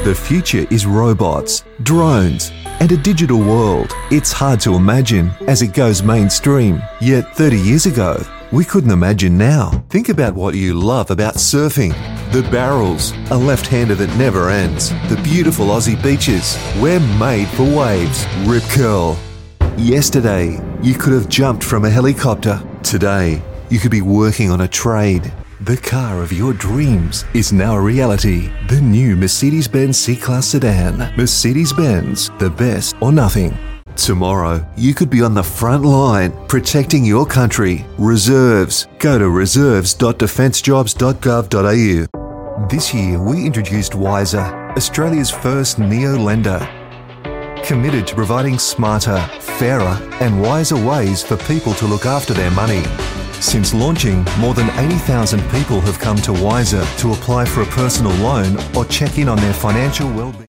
The future is robots, drones, and a digital world. It's hard to imagine as it goes mainstream. Yet 30 years ago, we couldn't imagine now. Think about what you love about surfing. The barrels, a left-hander that never ends. The beautiful Aussie beaches. We're made for waves. Rip Curl. Yesterday, you could have jumped from a helicopter. Today, you could be working on a trade. The car of your dreams is now a reality. The new Mercedes-Benz C-Class sedan. Mercedes-Benz, the best or nothing. Tomorrow, you could be on the front line, protecting your country. Reserves. Go to reserves.defencejobs.gov.au. This year, we introduced Wiser, Australia's first neo-lender. Committed to providing smarter, fairer and wiser ways for people to look after their money. Since launching, more than 80,000 people have come to Wiser to apply for a personal loan or check in on their financial well-being.